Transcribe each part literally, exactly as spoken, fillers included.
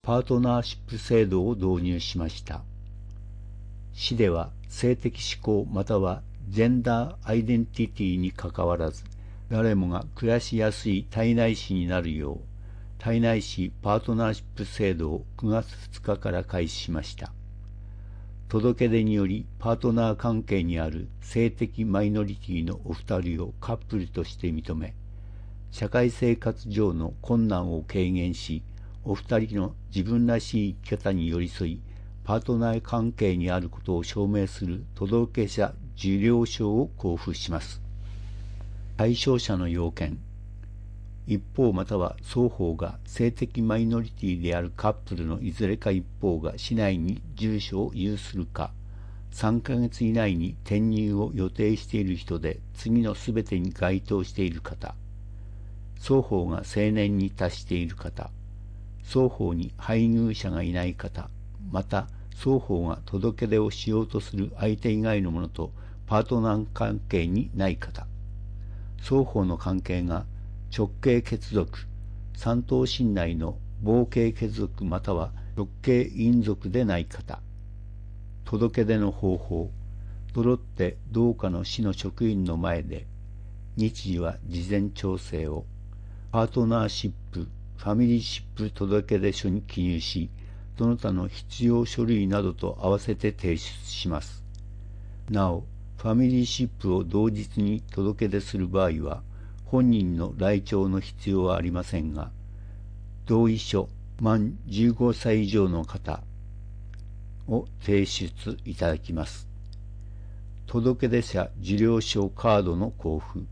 パートナーシップ制度を導入しました。市では性的指向またはジェンダーアイデンティティにかかわらず、誰もが暮らしやすい胎内市になるよう、胎内市パートナーシップ制度をくがつふつかから開始しました。届け出によりパートナー関係にある性的マイノリティのお二人をカップルとして認め、社会生活上の困難を軽減し、お二人の自分らしい生き方に寄り添い、パートナー関係にあることを証明する届け者受領証を交付します。対象者の要件。一方または双方が性的マイノリティであるカップルのいずれか一方が市内に住所を有するか、さんかげつ以内に転入を予定している人で次のすべてに該当している方、双方が成年に達している方、双方に配偶者がいない方、また双方が届け出をしようとする相手以外のものとパートナー関係にない方、双方の関係が直系血族、三等親内の傍系血族または直系姻族でない方、届け出の方法、揃って同課の市の職員の前で、日時は事前調整を、パートナーシップ、ファミリーシップ届出書に記入し、その他の必要書類などと合わせて提出します。なお、ファミリーシップを同日に届け出する場合は、本人の来庁の必要はありませんが、同意書満じゅうごさい以上の方を提出いただきます。届出者受領証カードの交付。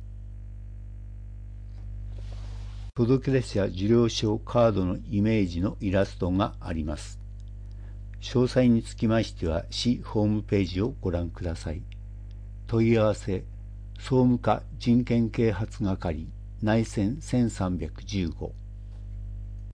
届出者受領証カードのイメージのイラストがあります。詳細につきましては、市ホームページをご覧ください。問い合わせ、総務課人権啓発係、内線せんさんびゃくじゅうご。